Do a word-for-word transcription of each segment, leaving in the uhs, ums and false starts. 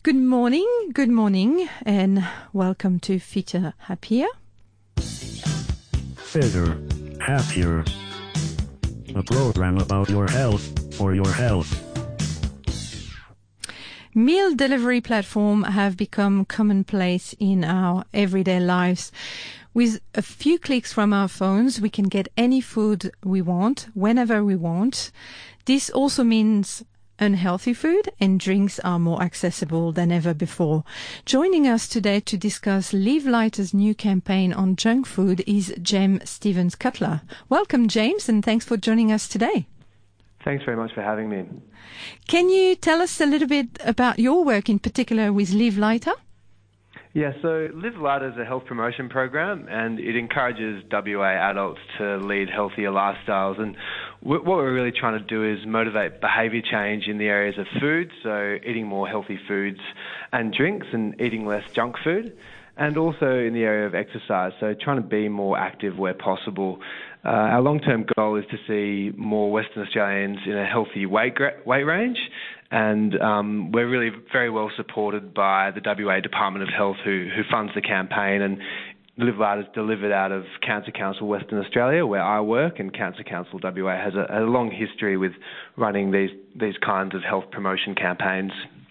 Good morning, good morning, and welcome to Fitter Happier. Fitter Happier, a program about your health for your health. Meal delivery platforms have become commonplace in our everyday lives. With a few clicks from our phones, we can get any food we want, whenever we want. This also means unhealthy food and drinks are more accessible than ever before. Joining us today to discuss Live Lighter's new campaign on junk food is James Stevens-Cutler. Welcome, James, and thanks for joining us today. Thanks very much for having me. Can you tell us a little bit about your work in particular with Live Lighter? Yeah, so Live Lighter is a health promotion program, and it encourages W A adults to lead healthier lifestyles. And what we're really trying to do is motivate behaviour change in the areas of food, so eating more healthy foods and drinks and eating less junk food, and also in the area of exercise, so trying to be more active where possible. Uh, our long-term goal is to see more Western Australians in a healthy weight weight range, and um, we're really very well supported by the W A Department of Health, who who funds the campaign. And Live Lighter is delivered out of Cancer Council Western Australia, where I work, and Cancer Council W A has a, a long history with running these these kinds of health promotion campaigns.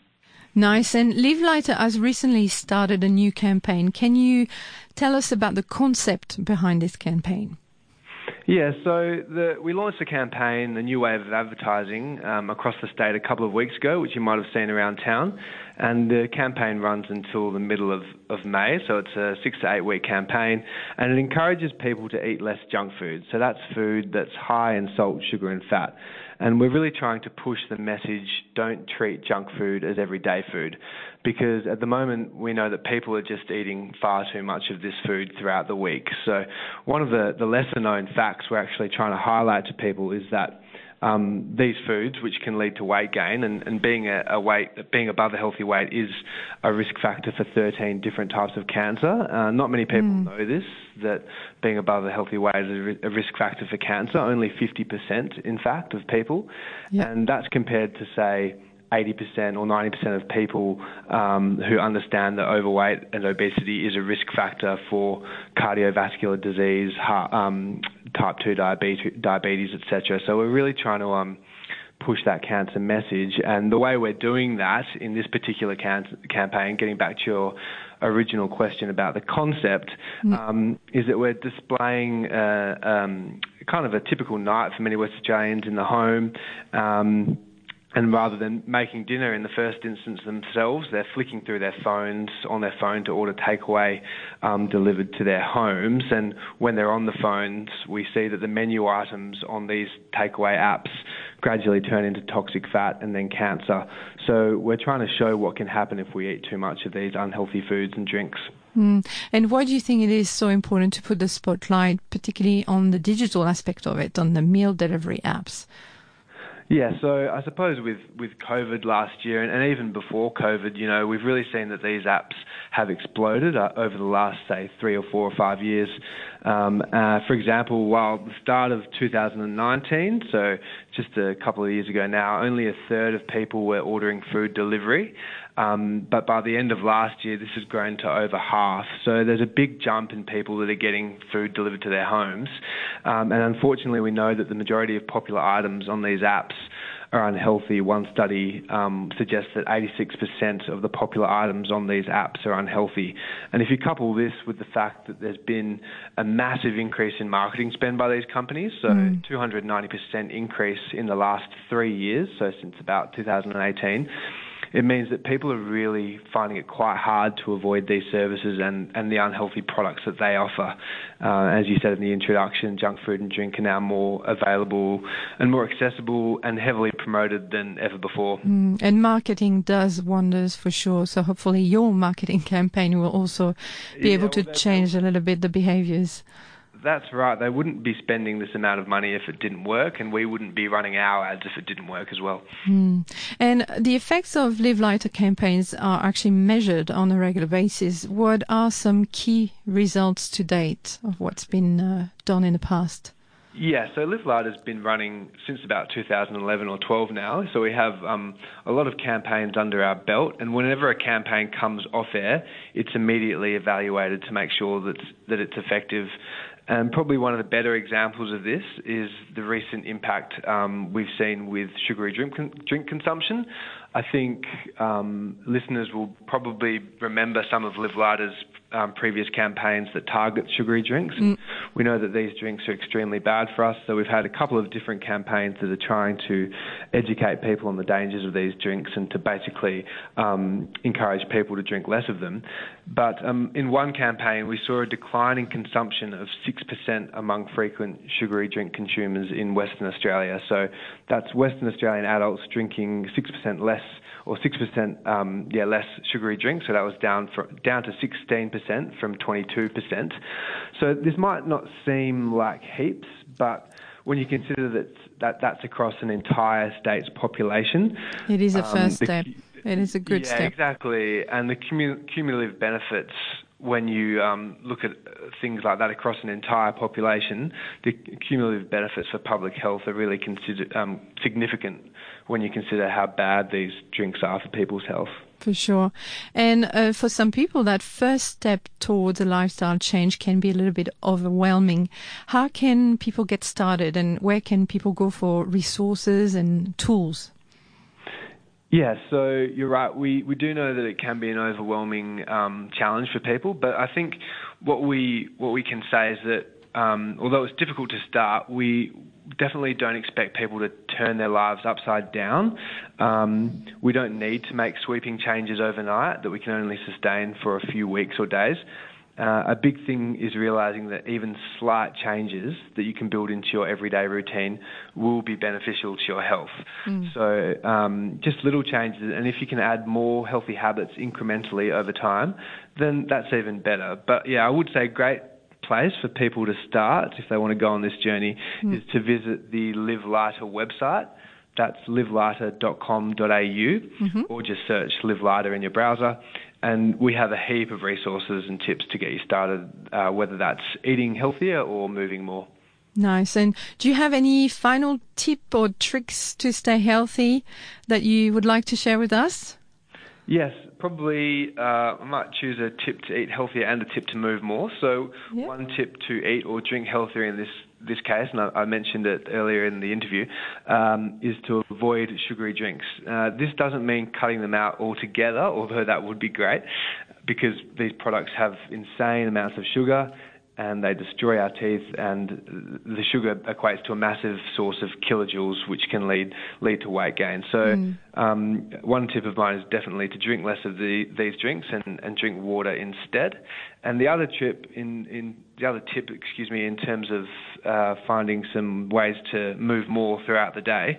Nice. And Live Lighter has recently started a new campaign. Can you tell us about the concept behind this campaign? Yeah, so the, we launched a campaign, a new way of advertising, um, across the state a couple of weeks ago, which you might have seen around town. And the campaign runs until the middle of, of May, so it's a six to eight week campaign, and it encourages people to eat less junk food. So that's food that's high in salt, sugar and fat. And we're really trying to push the message, don't treat junk food as everyday food, because at the moment we know that people are just eating far too much of this food throughout the week. So one of the, the lesser known facts we're actually trying to highlight to people is that Um, these foods, which can lead to weight gain, and, and being a, a weight, being above a healthy weight, is a risk factor for thirteen different types of cancer. Uh, not many people mm. know this, that being above a healthy weight is a, a risk factor for cancer. Only fifty percent, in fact, of people, yep. And that's compared to, say, eighty percent or ninety percent of people um, who understand that overweight and obesity is a risk factor for cardiovascular disease, heart, um, type two diabetes, diabetes, et cetera. So we're really trying to um, push that cancer message. And the way we're doing that in this particular can- campaign, getting back to your original question about the concept, mm. um, is that we're displaying uh, um, kind of a typical night for many West Australians in the home. Um, And rather than making dinner in the first instance themselves, they're flicking through their phones, on their phone, to order takeaway um, delivered to their homes. And when they're on the phones, we see that the menu items on these takeaway apps gradually turn into toxic fat and then cancer. So we're trying to show what can happen if we eat too much of these unhealthy foods and drinks. Mm. And why do you think it is so important to put the spotlight, particularly on the digital aspect of it, on the meal delivery apps? Yeah, so I suppose with, with COVID last year, and, and even before COVID, you know, we've really seen that these apps have exploded uh, over the last, say, three or four or five years. Um, uh, for example, while at the start of two thousand nineteen, so just a couple of years ago now, only a third of people were ordering food delivery. Um, but by the end of last year, this has grown to over half. So there's a big jump in people that are getting food delivered to their homes. Um, and unfortunately, we know that the majority of popular items on these apps are unhealthy. One study um, suggests that eighty-six percent of the popular items on these apps are unhealthy. And if you couple this with the fact that there's been a massive increase in marketing spend by these companies, so mm. two hundred ninety percent increase in the last three years, so since about two thousand eighteen, it means that people are really finding it quite hard to avoid these services and, and the unhealthy products that they offer. Uh, as you said in the introduction, junk food and drink are now more available and more accessible and heavily promoted than ever before. Mm, and marketing does wonders for sure. So hopefully your marketing campaign will also be yeah, able to well, change a little bit the behaviours. That's right. They wouldn't be spending this amount of money if it didn't work, and we wouldn't be running our ads if it didn't work as well. Mm. And the effects of Live Lighter campaigns are actually measured on a regular basis. What are some key results to date of what's been uh, done in the past? Yeah, so Live Lighter's been running since about two thousand eleven or twelve now. So we have um, a lot of campaigns under our belt, and whenever a campaign comes off air, it's immediately evaluated to make sure that that it's effective. And probably one of the better examples of this is the recent impact um, we've seen with sugary drink con- drink consumption. I think um, listeners will probably remember some of Live Lighter's um, previous campaigns that target sugary drinks. Mm. We know that these drinks are extremely bad for us, so we've had a couple of different campaigns that are trying to educate people on the dangers of these drinks and to basically um, encourage people to drink less of them. But um, in one campaign, we saw a decline in consumption of six percent among frequent sugary drink consumers in Western Australia. So that's Western Australian adults drinking six percent less or six percent um, yeah, less sugary drinks. So that was down for, down to sixteen percent from twenty-two percent. So this might not seem like heaps, but when you consider that, that that's across an entire state's population. It is a um, first the, step. It is a good yeah, step. Yeah, exactly. And the cumu- cumulative benefits, when you um, look at things like that across an entire population, the cumulative benefits for public health are really considered um, significant when you consider how bad these drinks are for people's health. For sure. And uh, for some people, that first step towards a lifestyle change can be a little bit overwhelming. How can people get started, and where can people go for resources and tools? Yeah, so you're right. We we do know that it can be an overwhelming um, challenge for people, but I think what we what we can say is that um, although it's difficult to start, we definitely don't expect people to turn their lives upside down. Um, we don't need to make sweeping changes overnight that we can only sustain for a few weeks or days. Uh, a big thing is realising that even slight changes that you can build into your everyday routine will be beneficial to your health. Mm. So um, just little changes, and if you can add more healthy habits incrementally over time, then that's even better. But yeah, I would say great place for people to start if they want to go on this journey mm. is to visit the Live Lighter website. That's live lighter dot com dot a u, mm-hmm. or just search Live Lighter in your browser. And we have a heap of resources and tips to get you started, uh, whether that's eating healthier or moving more. Nice. And do you have any final tip or tricks to stay healthy that you would like to share with us? Yes, probably uh, I might choose a tip to eat healthier and a tip to move more. So yep. One tip to eat or drink healthier in this this case, and I, I mentioned it earlier in the interview, um, is to avoid sugary drinks. Uh, this doesn't mean cutting them out altogether, although that would be great, because these products have insane amounts of sugar and they destroy our teeth, and the sugar equates to a massive source of kilojoules, which can lead lead to weight gain. So mm. um, one tip of mine is definitely to drink less of the, these drinks and, and drink water instead. And the other tip in, in the other tip, excuse me, in terms of uh, finding some ways to move more throughout the day,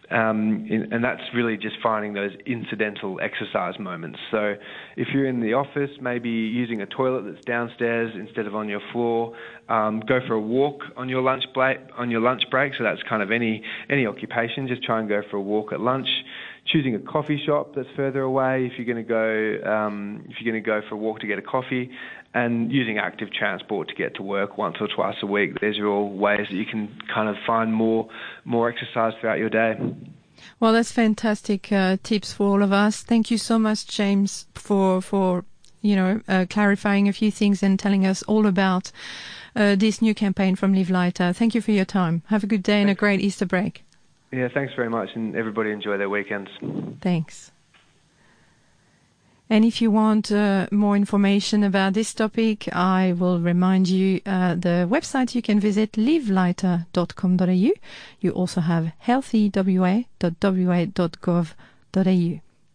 um, in, and that's really just finding those incidental exercise moments. So if you're in the office, maybe using a toilet that's downstairs instead of on your floor. Um, go for a walk on your lunch break. On your lunch break, so that's kind of any any occupation. Just try and go for a walk at lunch. Choosing a coffee shop that's further away if you're going to go um, if you're going to go for a walk to get a coffee, and using active transport to get to work once or twice a week. These are all ways that you can kind of find more more exercise throughout your day. Well, that's fantastic uh, tips for all of us. Thank you so much, James, for for you know uh, clarifying a few things and telling us all about uh, this new campaign from Live Lighter. Thank you for your time. Have a good day and a great Easter break. Yeah, thanks very much, and everybody enjoy their weekends. Thanks. And if you want uh, more information about this topic, I will remind you uh, the website you can visit, live lighter dot com dot a u. You also have healthy w a dot w a dot gov dot a u.